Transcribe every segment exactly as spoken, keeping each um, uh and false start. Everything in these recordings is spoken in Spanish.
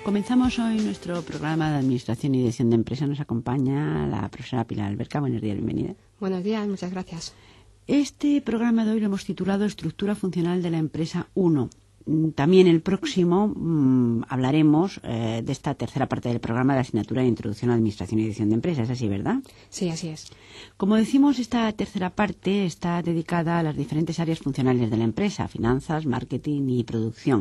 Comenzamos hoy nuestro programa de Administración y Dirección de Empresa. Nos acompaña la profesora Pilar Alberca. Buenos días, bienvenida. Buenos días, muchas gracias. Este programa de hoy lo hemos titulado Estructura Funcional de la Empresa uno. También el próximo mmm, hablaremos eh, de esta tercera parte del programa de la asignatura de Introducción a la Administración y Dirección de Empresas. ¿Es así, verdad? Sí, así es. Como decimos, esta tercera parte está dedicada a las diferentes áreas funcionales de la empresa: finanzas, marketing y producción.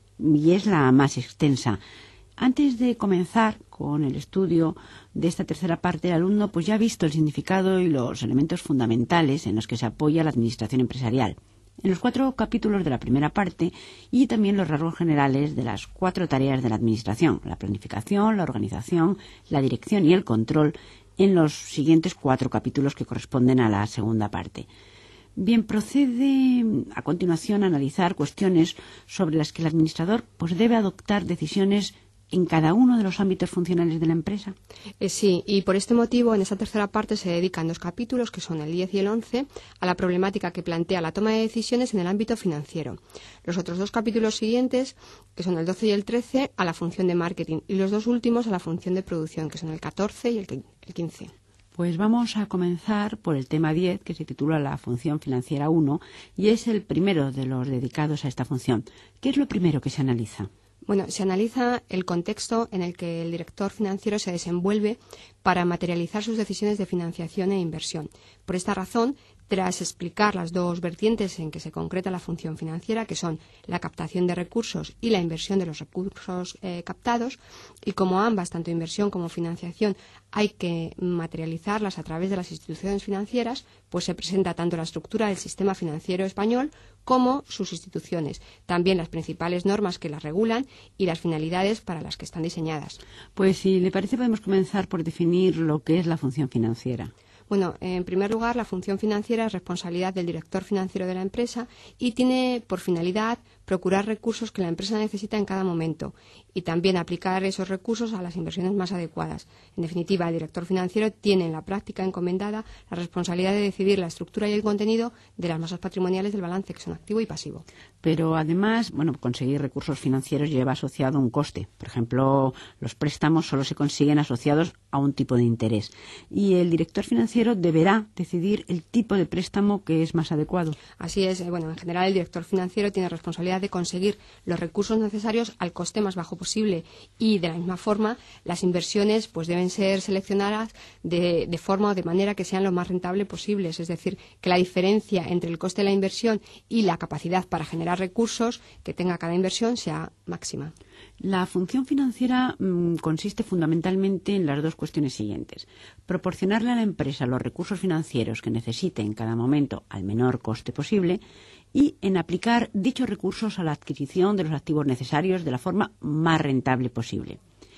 Y es la más extensa. Antes de comenzar con el estudio de esta tercera parte, el alumno pues ya ha visto el significado y los elementos fundamentales en los que se apoya la administración empresarial en los cuatro capítulos de la primera parte, y también los rasgos generales de las cuatro tareas de la administración: la planificación, la organización, la dirección y el control, en los siguientes cuatro capítulos que corresponden a la segunda parte. Bien, procede a continuación a analizar cuestiones sobre las que el administrador pues debe adoptar decisiones en cada uno de los ámbitos funcionales de la empresa. Eh, sí, y por este motivo en esta tercera parte se dedican dos capítulos, que son el diez y el once, a la problemática que plantea la toma de decisiones en el ámbito financiero. Los otros dos capítulos siguientes, que son el doce y el trece, a la función de marketing, y los dos últimos a la función de producción, que son el catorce y el quince. Pues vamos a comenzar por el tema diez, que se titula La función financiera uno, y es el primero de los dedicados a esta función. ¿Qué es lo primero que se analiza? Bueno, se analiza el contexto en el que el director financiero se desenvuelve para materializar sus decisiones de financiación e inversión. Por esta razón, tras explicar las dos vertientes en que se concreta la función financiera, que son la captación de recursos y la inversión de los recursos eh, captados, y como ambas, tanto inversión como financiación, hay que materializarlas a través de las instituciones financieras, pues se presenta tanto la estructura del sistema financiero español como sus instituciones, también las principales normas que las regulan y las finalidades para las que están diseñadas. Pues si le parece, podemos comenzar por definir lo que es la función financiera. Bueno, en primer lugar, la función financiera es responsabilidad del director financiero de la empresa y tiene por finalidad procurar recursos que la empresa necesita en cada momento y también aplicar esos recursos a las inversiones más adecuadas. En definitiva, el director financiero tiene en la práctica encomendada la responsabilidad de decidir la estructura y el contenido de las masas patrimoniales del balance, que son activo y pasivo. Pero además, bueno, conseguir recursos financieros lleva asociado un coste. Por ejemplo, los préstamos solo se consiguen asociados a un tipo de interés. Y el director financiero deberá decidir el tipo de préstamo que es más adecuado. Así es. Bueno, en general el director financiero tiene responsabilidad de conseguir los recursos necesarios al coste más bajo posible, y de la misma forma las inversiones pues deben ser seleccionadas de, de forma o de manera que sean lo más rentable posibles, es decir, que la diferencia entre el coste de la inversión y la capacidad para generar recursos que tenga cada inversión sea máxima. La función financiera mmm, consiste fundamentalmente en las dos cuestiones siguientes: proporcionarle a la empresa los recursos financieros que necesite en cada momento al menor coste posible, y en aplicar dichos recursos a la adquisición de los activos necesarios de la forma más rentable posible.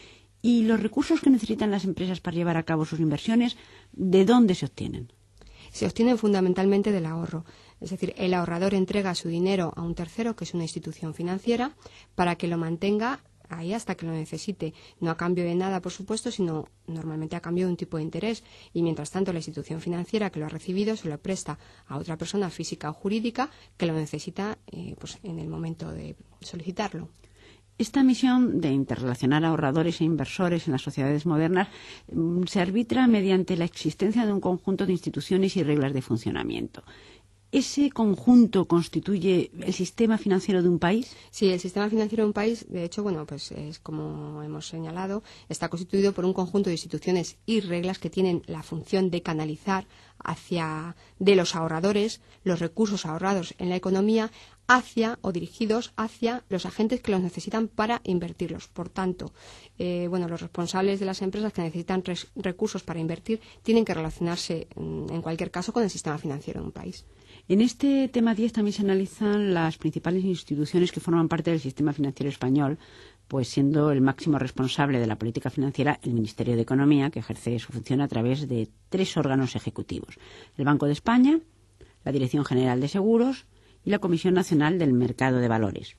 ¿Y los recursos que necesitan las empresas para llevar a cabo sus inversiones, de dónde se obtienen? Se obtienen fundamentalmente del ahorro. Es decir, el ahorrador entrega su dinero a un tercero, que es una institución financiera, para que lo mantenga ahí hasta que lo necesite, no a cambio de nada, por supuesto, sino normalmente a cambio de un tipo de interés, y mientras tanto la institución financiera que lo ha recibido se lo presta a otra persona física o jurídica que lo necesita eh, pues en el momento de solicitarlo. Esta misión de interrelacionar ahorradores e inversores en las sociedades modernas mm, se arbitra mediante la existencia de un conjunto de instituciones y reglas de funcionamiento. ¿Ese conjunto constituye el sistema financiero de un país? Sí, el sistema financiero de un país, de hecho, bueno, pues es como hemos señalado, está constituido por un conjunto de instituciones y reglas que tienen la función de canalizar hacia de los ahorradores los recursos ahorrados en la economía hacia o dirigidos hacia los agentes que los necesitan para invertirlos. Por tanto, eh, bueno, los responsables de las empresas que necesitan res, recursos para invertir tienen que relacionarse, en cualquier caso, con el sistema financiero de un país. En este tema diez también se analizan las principales instituciones que forman parte del sistema financiero español, pues siendo el máximo responsable de la política financiera el Ministerio de Economía, que ejerce su función a través de tres órganos ejecutivos: el Banco de España, la Dirección General de Seguros y la Comisión Nacional del Mercado de Valores.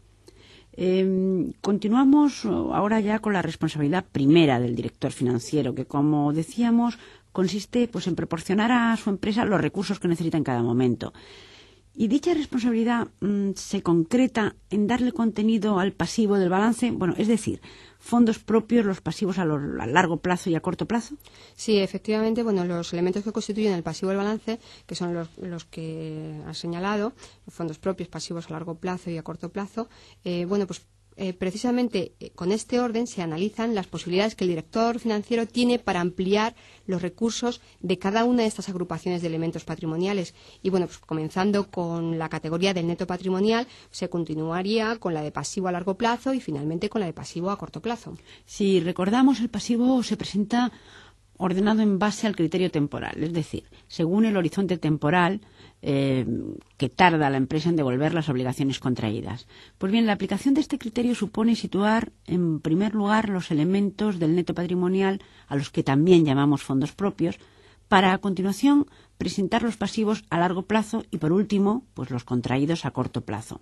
Eh, continuamos ahora ya con la responsabilidad primera del director financiero, que, como decíamos, consiste pues en proporcionar a su empresa los recursos que necesita en cada momento. ¿Y dicha responsabilidad mmm, se concreta en darle contenido al pasivo del balance? Bueno, es decir, fondos propios, los pasivos a, lo, a largo plazo y a corto plazo. Sí, efectivamente, bueno, los elementos que constituyen el pasivo del balance, que son los, los que has señalado, los fondos propios, pasivos a largo plazo y a corto plazo, eh, bueno, pues Eh, precisamente eh, con este orden se analizan las posibilidades que el director financiero tiene para ampliar los recursos de cada una de estas agrupaciones de elementos patrimoniales. Y bueno, pues comenzando con la categoría del neto patrimonial, se continuaría con la de pasivo a largo plazo y finalmente con la de pasivo a corto plazo. Si recordamos, el pasivo se presenta ordenado en base al criterio temporal, es decir, según el horizonte temporal eh, que tarda la empresa en devolver las obligaciones contraídas. Pues bien, la aplicación de este criterio supone situar, en primer lugar, los elementos del neto patrimonial, a los que también llamamos fondos propios, para a continuación presentar los pasivos a largo plazo y, por último, pues los contraídos a corto plazo.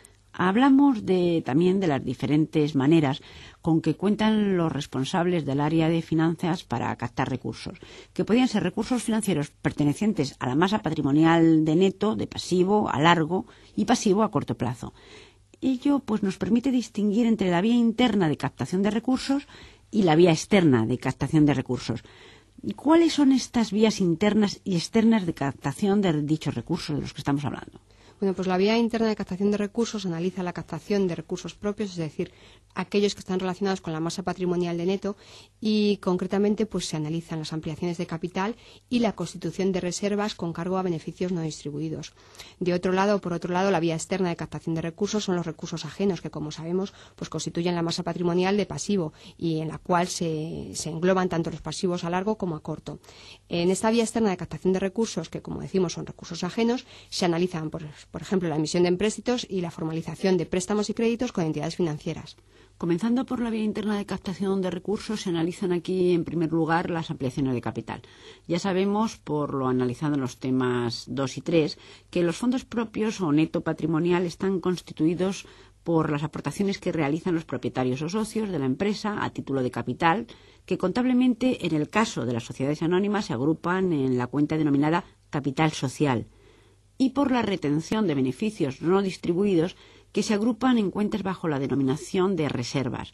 Hablamos de, también de las diferentes maneras con que cuentan los responsables del área de finanzas para captar recursos, que podrían ser recursos financieros pertenecientes a la masa patrimonial de neto, de pasivo a largo y pasivo a corto plazo. Ello pues, nos permite distinguir entre la vía interna de captación de recursos y la vía externa de captación de recursos. ¿Cuáles son estas vías internas y externas de captación de dichos recursos de los que estamos hablando? Bueno, pues la vía interna de captación de recursos analiza la captación de recursos propios, es decir, aquellos que están relacionados con la masa patrimonial de neto, y concretamente pues se analizan las ampliaciones de capital y la constitución de reservas con cargo a beneficios no distribuidos. De otro lado, por otro lado, la vía externa de captación de recursos son los recursos ajenos, que como sabemos pues constituyen la masa patrimonial de pasivo y en la cual se, se engloban tanto los pasivos a largo como a corto. En esta vía externa de captación de recursos, que como decimos son recursos ajenos, se analizan por Por ejemplo, la emisión de empréstitos y la formalización de préstamos y créditos con entidades financieras. Comenzando por la vía interna de captación de recursos, se analizan aquí, en primer lugar, las ampliaciones de capital. Ya sabemos, por lo analizado en los temas dos y tres, que los fondos propios o neto patrimonial están constituidos por las aportaciones que realizan los propietarios o socios de la empresa a título de capital, que contablemente, en el caso de las sociedades anónimas, se agrupan en la cuenta denominada capital social, y por la retención de beneficios no distribuidos que se agrupan en cuentas bajo la denominación de reservas.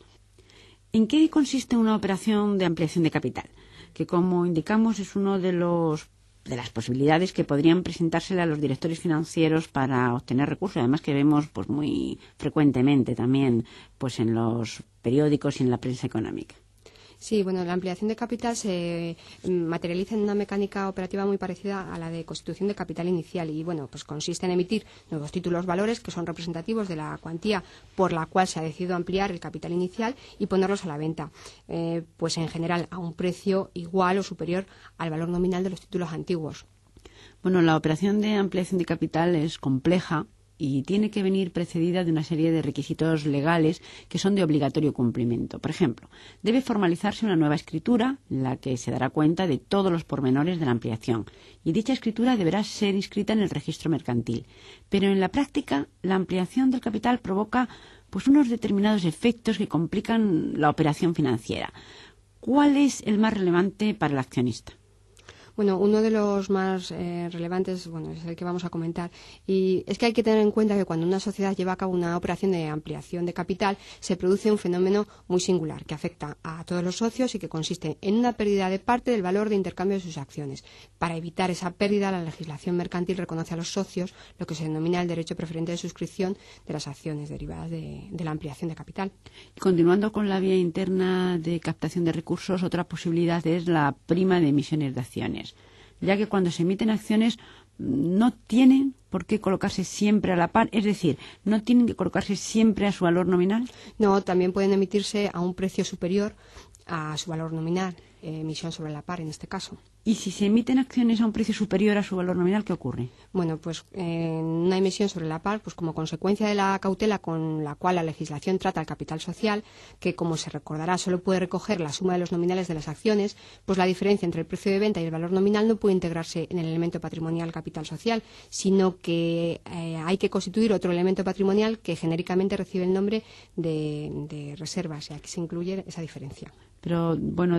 ¿En qué consiste una operación de ampliación de capital? Que, como indicamos, es una de, los, de las posibilidades que podrían presentársele a los directores financieros para obtener recursos, además que vemos pues, muy frecuentemente también pues, en los periódicos y en la prensa económica. Sí, bueno, la ampliación de capital se materializa en una mecánica operativa muy parecida a la de constitución de capital inicial y, bueno, pues consiste en emitir nuevos títulos valores que son representativos de la cuantía por la cual se ha decidido ampliar el capital inicial y ponerlos a la venta, eh, pues en general a un precio igual o superior al valor nominal de los títulos antiguos. Bueno, la operación de ampliación de capital es compleja y tiene que venir precedida de una serie de requisitos legales que son de obligatorio cumplimiento. Por ejemplo, debe formalizarse una nueva escritura en la que se dará cuenta de todos los pormenores de la ampliación y dicha escritura deberá ser inscrita en el registro mercantil. Pero en la práctica, la ampliación del capital provoca pues unos determinados efectos que complican la operación financiera. ¿Cuál es el más relevante para el accionista? Bueno, uno de los más eh, relevantes, bueno, es el que vamos a comentar, y es que hay que tener en cuenta que cuando una sociedad lleva a cabo una operación de ampliación de capital, se produce un fenómeno muy singular que afecta a todos los socios y que consiste en una pérdida de parte del valor de intercambio de sus acciones. Para evitar esa pérdida, la legislación mercantil reconoce a los socios lo que se denomina el derecho preferente de suscripción de las acciones derivadas de, de la ampliación de capital. Continuando con la vía interna de captación de recursos, otra posibilidad es la prima de emisiones de acciones, ya que cuando se emiten acciones no tienen por qué colocarse siempre a la par, es decir, no tienen que colocarse siempre a su valor nominal. No, también pueden emitirse a un precio superior a su valor nominal, eh, emisión sobre la par en este caso. ¿Y si se emiten acciones a un precio superior a su valor nominal, qué ocurre? Bueno, pues eh, una emisión sobre la par, pues como consecuencia de la cautela con la cual la legislación trata el capital social, que como se recordará solo puede recoger la suma de los nominales de las acciones, pues la diferencia entre el precio de venta y el valor nominal no puede integrarse en el elemento patrimonial capital social, sino que eh, hay que constituir otro elemento patrimonial que genéricamente recibe el nombre de, de reservas, y aquí se incluye esa diferencia. Pero, bueno, debe quedar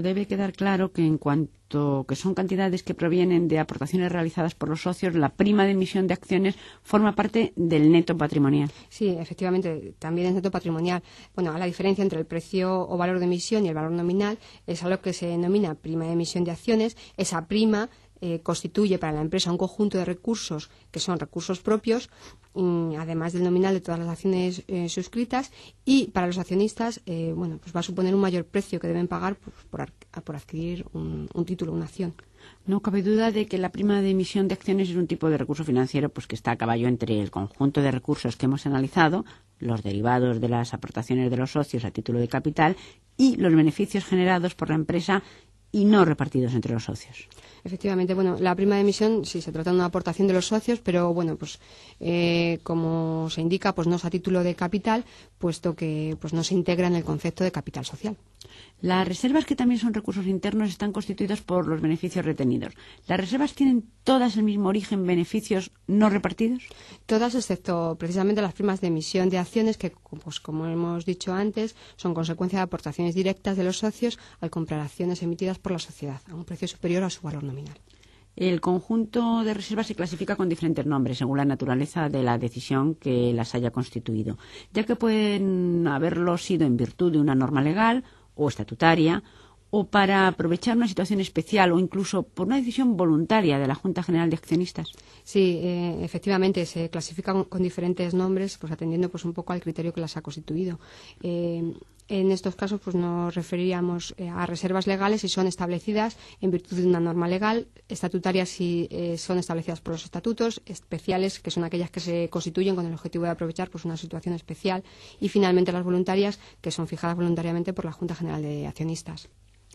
quedar claro que en cuanto que son cantidades que provienen de aportaciones realizadas por los socios, la prima de emisión de acciones forma parte del neto patrimonial. Sí, efectivamente, también es neto patrimonial. Bueno, la diferencia entre el precio o valor de emisión y el valor nominal es algo que se denomina prima de emisión de acciones. Esa prima Eh, constituye para la empresa un conjunto de recursos que son recursos propios, y, además del nominal de todas las acciones eh, suscritas, y para los accionistas eh, bueno, pues va a suponer un mayor precio que deben pagar pues, por, por adquirir un, un título, una acción. No cabe duda de que la prima de emisión de acciones es un tipo de recurso financiero pues que está a caballo entre el conjunto de recursos que hemos analizado, los derivados de las aportaciones de los socios a título de capital y los beneficios generados por la empresa y no repartidos entre los socios. Efectivamente, bueno, la prima de emisión sí se trata de una aportación de los socios, pero bueno, pues eh, como se indica, pues no es a título de capital, puesto que pues no se integra en el concepto de capital social. Las reservas, que también son recursos internos, están constituidas por los beneficios retenidos. ¿Las reservas tienen todas el mismo origen, beneficios no repartidos? Todas, excepto precisamente las primas de emisión de acciones, que, pues como hemos dicho antes, son consecuencia de aportaciones directas de los socios al comprar acciones emitidas por la sociedad a un precio superior a su valor nominal. El conjunto de reservas se clasifica con diferentes nombres según la naturaleza de la decisión que las haya constituido, ya que pueden haberlo sido en virtud de una norma legal o estatutaria, o para aprovechar una situación especial, o incluso por una decisión voluntaria de la Junta General de Accionistas. Sí, eh, efectivamente, se clasifican con, con diferentes nombres, pues atendiendo pues un poco al criterio que las ha constituido. Eh, en estos casos pues nos referiríamos eh, a reservas legales si son establecidas en virtud de una norma legal, estatutarias si eh, son establecidas por los estatutos, especiales, que son aquellas que se constituyen con el objetivo de aprovechar pues una situación especial, y finalmente las voluntarias, que son fijadas voluntariamente por la Junta General de Accionistas.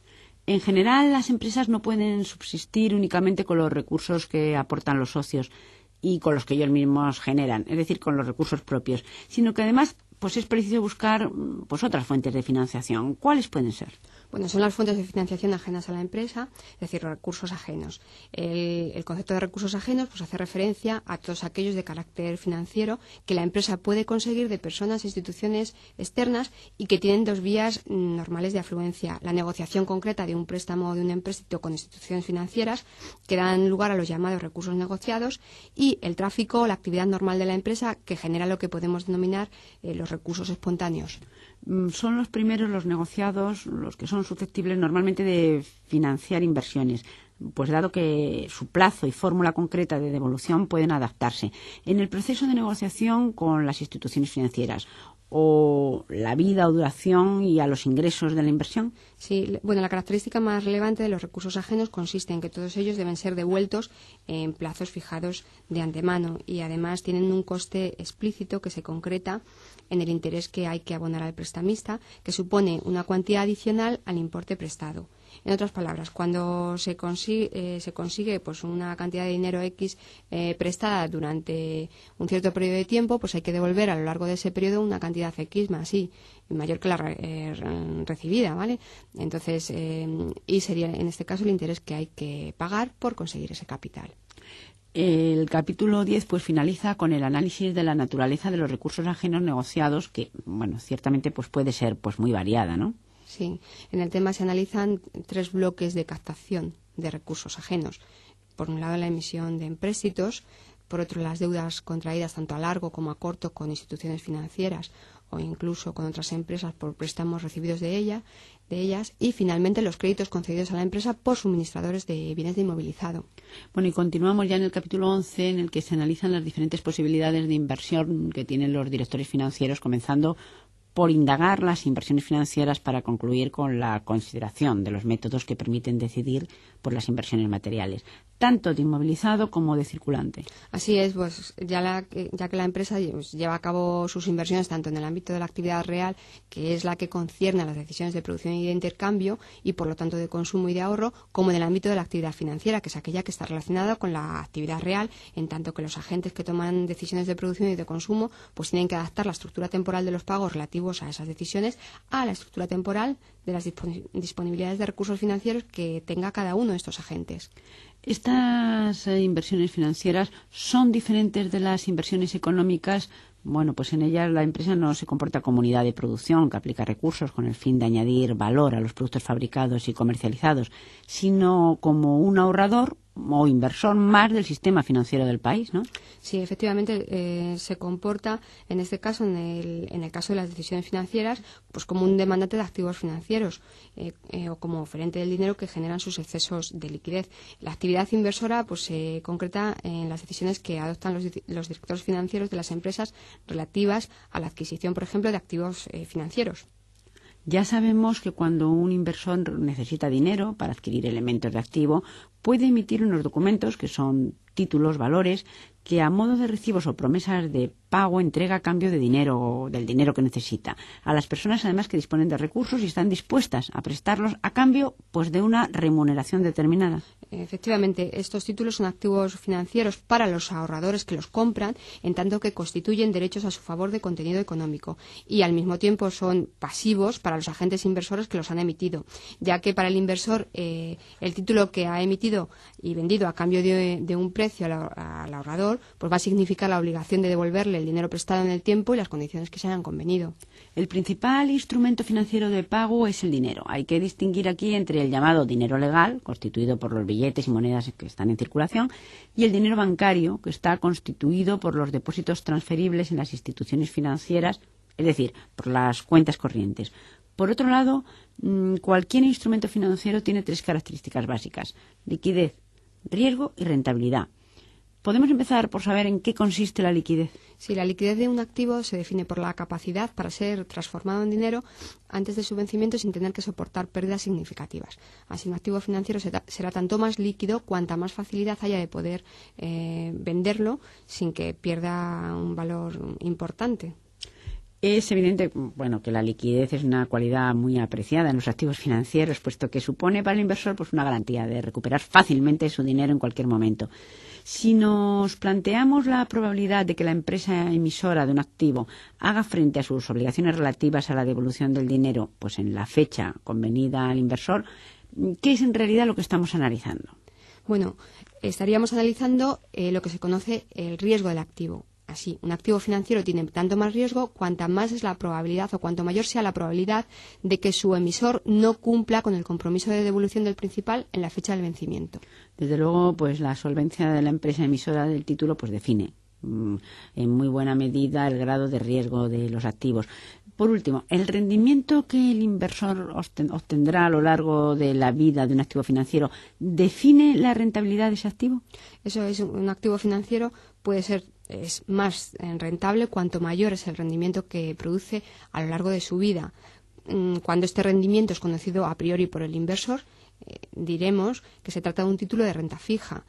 En general, las empresas no pueden subsistir únicamente con los recursos que aportan los socios y con los que ellos mismos generan, es decir, con los recursos propios, sino que además pues es preciso buscar pues otras fuentes de financiación. ¿Cuáles pueden ser? Bueno, son las fuentes de financiación ajenas a la empresa, es decir, los recursos ajenos. El, el concepto de recursos ajenos pues hace referencia a todos aquellos de carácter financiero que la empresa puede conseguir de personas e instituciones externas y que tienen dos vías normales de afluencia: la negociación concreta de un préstamo o de un empréstito con instituciones financieras que dan lugar a los llamados recursos negociados, y el tráfico o la actividad normal de la empresa que genera lo que podemos denominar eh, los recursos espontáneos. Son los primeros, los negociados, los que son susceptibles normalmente de financiar inversiones, pues dado que su plazo y fórmula concreta de devolución pueden adaptarse en el proceso de negociación con las instituciones financieras, o la vida o duración y a los ingresos de la inversión. Sí, bueno, la característica más relevante de los recursos ajenos consiste en que todos ellos deben ser devueltos en plazos fijados de antemano, y además tienen un coste explícito que se concreta en el interés que hay que abonar al prestamista, que supone una cuantía adicional al importe prestado. En otras palabras, cuando se consigue, eh, se consigue pues una cantidad de dinero X eh, prestada durante un cierto periodo de tiempo, pues hay que devolver a lo largo de ese periodo una cantidad X más Y, mayor que la eh, recibida, ¿vale? Entonces, eh, y sería en este caso el interés que hay que pagar por conseguir ese capital. El capítulo diez pues finaliza con el análisis de la naturaleza de los recursos ajenos negociados, que, bueno, ciertamente pues puede ser pues muy variada, ¿no? Sí, en el tema se analizan tres bloques de captación de recursos ajenos. Por un lado, la emisión de empréstitos; por otro, las deudas contraídas tanto a largo como a corto con instituciones financieras o incluso con otras empresas por préstamos recibidos de ella, de ellas; y finalmente los créditos concedidos a la empresa por suministradores de bienes de inmovilizado. Bueno, y continuamos ya en el capítulo once, en el que se analizan las diferentes posibilidades de inversión que tienen los directores financieros, comenzando por indagar las inversiones financieras para concluir con la consideración de los métodos que permiten decidir por las inversiones materiales, tanto de inmovilizado como de circulante. Así es, pues ya, la, ya que la empresa pues, lleva a cabo sus inversiones tanto en el ámbito de la actividad real, que es la que concierne a las decisiones de producción y de intercambio y por lo tanto de consumo y de ahorro, como en el ámbito de la actividad financiera, que es aquella que está relacionada con la actividad real, en tanto que los agentes que toman decisiones de producción y de consumo pues tienen que adaptar la estructura temporal de los pagos relativos a esas decisiones a la estructura temporal de las disponibilidades de recursos financieros que tenga cada uno de estos agentes. Estas eh, inversiones financieras son diferentes de las inversiones económicas Bueno, pues en ella la empresa no se comporta como unidad de producción que aplica recursos con el fin de añadir valor a los productos fabricados y comercializados, sino como un ahorrador o inversor más del sistema financiero del país, ¿no? Sí, efectivamente eh, se comporta, en este caso, en el, en el caso de las decisiones financieras, pues como un demandante de activos financieros eh, eh, o como oferente del dinero que generan sus excesos de liquidez. La actividad inversora pues se concreta en las decisiones que adoptan los, los directores financieros de las empresas relativas a la adquisición, por ejemplo, de activos eh, financieros. Ya sabemos que cuando un inversor necesita dinero para adquirir elementos de activo, puede emitir unos documentos que son títulos, valores, que a modo de recibos o promesas de pago entrega a cambio de dinero o del dinero que necesita a las personas además que disponen de recursos y están dispuestas a prestarlos a cambio pues de una remuneración determinada. Efectivamente, estos títulos son activos financieros para los ahorradores que los compran, en tanto que constituyen derechos a su favor de contenido económico y al mismo tiempo son pasivos para los agentes inversores que los han emitido, ya que para el inversor eh, el título que ha emitido y vendido a cambio de, de un precio al, al ahorrador pues va a significar la obligación de devolverle el dinero prestado en el tiempo y las condiciones que se hayan convenido. El principal instrumento financiero de pago es el dinero. Hay que distinguir aquí entre el llamado dinero legal, constituido por los billetes y monedas que están en circulación, y el dinero bancario, que está constituido por los depósitos transferibles en las instituciones financieras, es decir, por las cuentas corrientes. Por otro lado, cualquier instrumento financiero tiene tres características básicas: liquidez, riesgo y rentabilidad. ¿Podemos empezar por saber en qué consiste la liquidez? Sí, la liquidez de un activo se define por la capacidad para ser transformado en dinero antes de su vencimiento sin tener que soportar pérdidas significativas. Así, un activo financiero será tanto más líquido cuanta más facilidad haya de poder eh, venderlo sin que pierda un valor importante. Es evidente, bueno, que la liquidez es una cualidad muy apreciada en los activos financieros, puesto que supone para el inversor pues una garantía de recuperar fácilmente su dinero en cualquier momento. Si nos planteamos la probabilidad de que la empresa emisora de un activo haga frente a sus obligaciones relativas a la devolución del dinero, pues en la fecha convenida al inversor, ¿qué es en realidad lo que estamos analizando? Bueno, estaríamos analizando eh, lo que se conoce el riesgo del activo. Así, un activo financiero tiene tanto más riesgo cuanta más es la probabilidad o cuanto mayor sea la probabilidad de que su emisor no cumpla con el compromiso de devolución del principal en la fecha del vencimiento. Desde luego, pues la solvencia de la empresa emisora del título pues define mmm, en muy buena medida el grado de riesgo de los activos. Por último, ¿el rendimiento que el inversor obtendrá a lo largo de la vida de un activo financiero define la rentabilidad de ese activo? Eso es, un activo financiero puede ser es más rentable cuanto mayor es el rendimiento que produce a lo largo de su vida. Cuando este rendimiento es conocido a priori por el inversor, eh, diremos que se trata de un título de renta fija.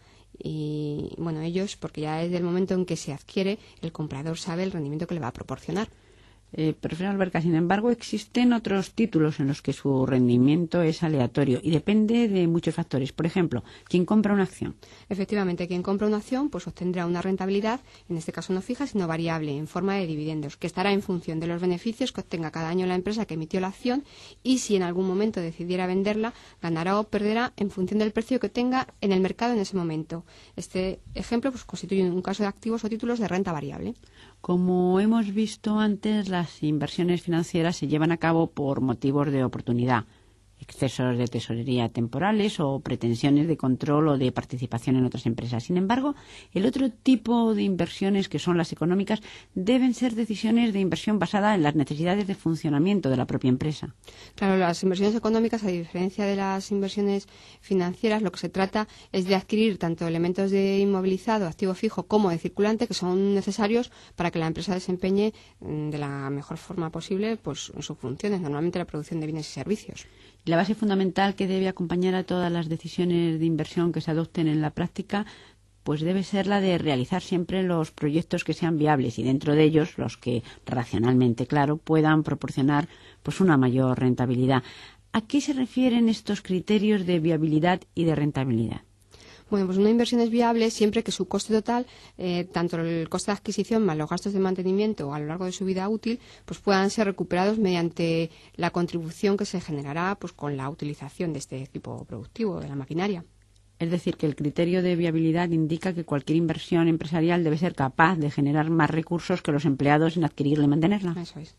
Y bueno, ellos, porque ya desde el momento en que se adquiere, el comprador sabe el rendimiento que le va a proporcionar. Eh, profesor Alberca, sin embargo, existen otros títulos en los que su rendimiento es aleatorio y depende de muchos factores. Por ejemplo, quien compra una acción. Efectivamente, quien compra una acción pues obtendrá una rentabilidad, en este caso no fija, sino variable, en forma de dividendos, que estará en función de los beneficios que obtenga cada año la empresa que emitió la acción y si en algún momento decidiera venderla, ganará o perderá en función del precio que tenga en el mercado en ese momento. Este ejemplo pues constituye un caso de activos o títulos de renta variable. Como hemos visto antes, las inversiones financieras se llevan a cabo por motivos de oportunidad, excesos de tesorería temporales o pretensiones de control o de participación en otras empresas. Sin embargo, el otro tipo de inversiones, que son las económicas, deben ser decisiones de inversión basada en las necesidades de funcionamiento de la propia empresa. Claro, las inversiones económicas, a diferencia de las inversiones financieras, lo que se trata es de adquirir tanto elementos de inmovilizado, activo fijo, como de circulante, que son necesarios para que la empresa desempeñe de la mejor forma posible pues, en sus funciones, normalmente la producción de bienes y servicios. La base fundamental que debe acompañar a todas las decisiones de inversión que se adopten en la práctica pues debe ser la de realizar siempre los proyectos que sean viables y dentro de ellos los que racionalmente, claro, puedan proporcionar pues una mayor rentabilidad. ¿A qué se refieren estos criterios de viabilidad y de rentabilidad? Bueno, pues una inversión es viable siempre que su coste total, eh, tanto el coste de adquisición más los gastos de mantenimiento a lo largo de su vida útil, pues puedan ser recuperados mediante la contribución que se generará pues con la utilización de este equipo productivo, de la maquinaria. Es decir, que el criterio de viabilidad indica que cualquier inversión empresarial debe ser capaz de generar más recursos que los empleados en adquirirla y mantenerla. Eso es.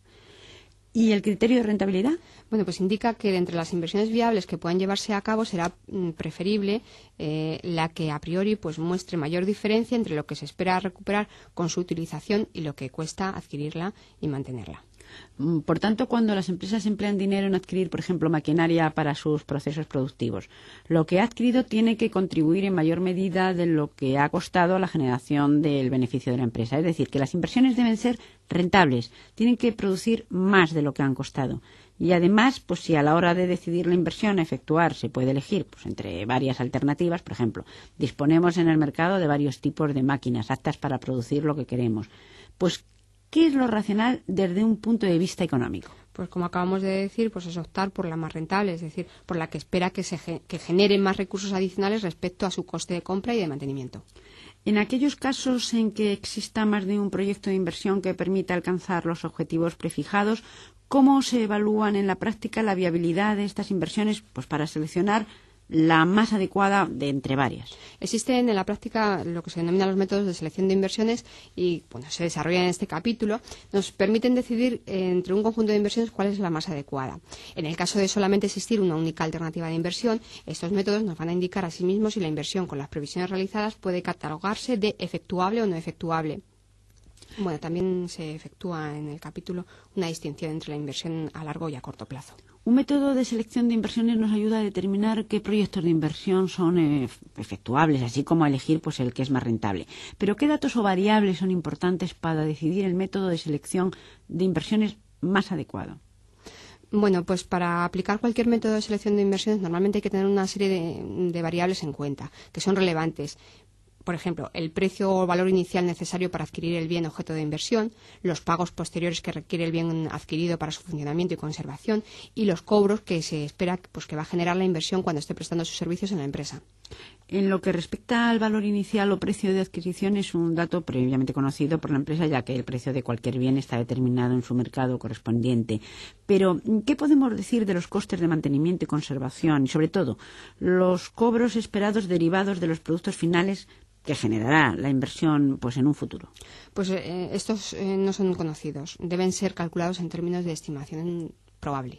¿Y el criterio de rentabilidad? Bueno, pues indica que de entre las inversiones viables que puedan llevarse a cabo será mm, preferible eh, la que a priori pues muestre mayor diferencia entre lo que se espera recuperar con su utilización y lo que cuesta adquirirla y mantenerla. Por tanto, cuando las empresas emplean dinero en adquirir, por ejemplo, maquinaria para sus procesos productivos, lo que ha adquirido tiene que contribuir en mayor medida de lo que ha costado a la generación del beneficio de la empresa. Es decir, que las inversiones deben ser rentables, tienen que producir más de lo que han costado. Y además, pues si a la hora de decidir la inversión a efectuar se puede elegir pues entre varias alternativas, por ejemplo, disponemos en el mercado de varios tipos de máquinas aptas para producir lo que queremos, pues ¿qué es lo racional desde un punto de vista económico? Pues como acabamos de decir, pues es optar por la más rentable, es decir, por la que espera que se que genere más recursos adicionales respecto a su coste de compra y de mantenimiento. En aquellos casos en que exista más de un proyecto de inversión que permita alcanzar los objetivos prefijados, ¿cómo se evalúan en la práctica la viabilidad de estas inversiones pues para seleccionar la más adecuada de entre varias? Existen en la práctica lo que se denominan los métodos de selección de inversiones y bueno, se desarrollan en este capítulo. Nos permiten decidir entre un conjunto de inversiones cuál es la más adecuada. En el caso de solamente existir una única alternativa de inversión, estos métodos nos van a indicar a sí mismos si la inversión con las previsiones realizadas puede catalogarse de efectuable o no efectuable. Bueno, también se efectúa en el capítulo una distinción entre la inversión a largo y a corto plazo. Un método de selección de inversiones nos ayuda a determinar qué proyectos de inversión son eh, efectuables, así como a elegir pues, el que es más rentable. Pero ¿qué datos o variables son importantes para decidir el método de selección de inversiones más adecuado? Bueno, pues para aplicar cualquier método de selección de inversiones normalmente hay que tener una serie de, de variables en cuenta, que son relevantes. Por ejemplo, el precio o valor inicial necesario para adquirir el bien objeto de inversión, los pagos posteriores que requiere el bien adquirido para su funcionamiento y conservación y los cobros que se espera pues, que va a generar la inversión cuando esté prestando sus servicios en la empresa. En lo que respecta al valor inicial o precio de adquisición es un dato previamente conocido por la empresa, ya que el precio de cualquier bien está determinado en su mercado correspondiente. Pero, ¿qué podemos decir de los costes de mantenimiento y conservación y, sobre todo, los cobros esperados derivados de los productos finales que generará la inversión pues en un futuro? Pues eh, estos eh, no son conocidos. Deben ser calculados en términos de estimación probable.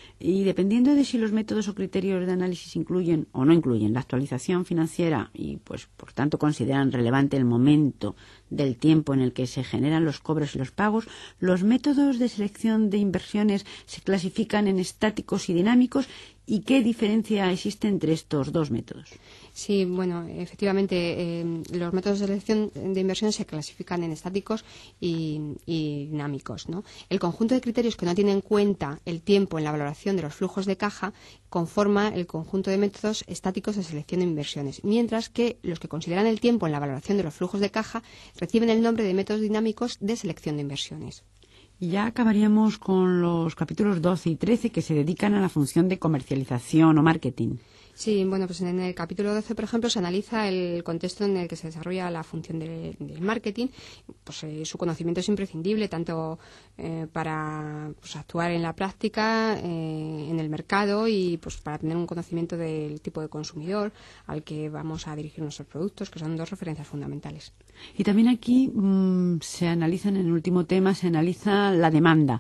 Y dependiendo de si los métodos o criterios de análisis incluyen o no incluyen la actualización financiera y, pues, por tanto, consideran relevante el momento del tiempo en el que se generan los cobros y los pagos, los métodos de selección de inversiones se clasifican en estáticos y dinámicos. ¿Y qué diferencia existe entre estos dos métodos? Sí, bueno, efectivamente, eh, los métodos de selección de inversiones se clasifican en estáticos y, y dinámicos, ¿no? El conjunto de criterios que no tiene en cuenta el tiempo en la valoración de los flujos de caja conforma el conjunto de métodos estáticos de selección de inversiones, mientras que los que consideran el tiempo en la valoración de los flujos de caja reciben el nombre de métodos dinámicos de selección de inversiones. Y ya acabaríamos con los capítulos doce y trece que se dedican a la función de comercialización o marketing. Sí, bueno, pues en el capítulo doce, por ejemplo, se analiza el contexto en el que se desarrolla la función del de marketing. Pues eh, su conocimiento es imprescindible tanto eh, para pues, actuar en la práctica, eh, en el mercado y pues para tener un conocimiento del tipo de consumidor al que vamos a dirigir nuestros productos, que son dos referencias fundamentales. Y también aquí mmm, se analiza, en el último tema, se analiza la demanda.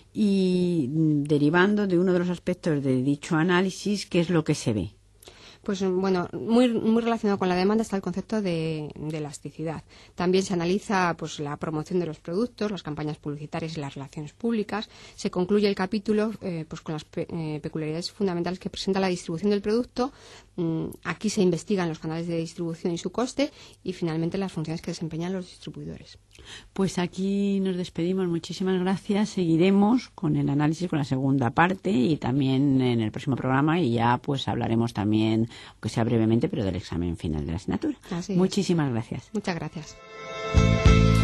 Y mmm, derivando de uno de los aspectos de dicho análisis, ¿qué es lo que se ve? Pues bueno, muy, muy relacionado con la demanda está el concepto de, de elasticidad. También se analiza pues la promoción de los productos, las campañas publicitarias y las relaciones públicas. Se concluye el capítulo eh, pues con las pe eh, peculiaridades fundamentales que presenta la distribución del producto. Mm, aquí se investigan los canales de distribución y su coste y finalmente las funciones que desempeñan los distribuidores. Pues aquí nos despedimos. Muchísimas gracias. Seguiremos con el análisis, con la segunda parte y también en el próximo programa y ya pues hablaremos también, aunque sea brevemente, pero del examen final de la asignatura. Así es. Muchísimas gracias. Muchas gracias.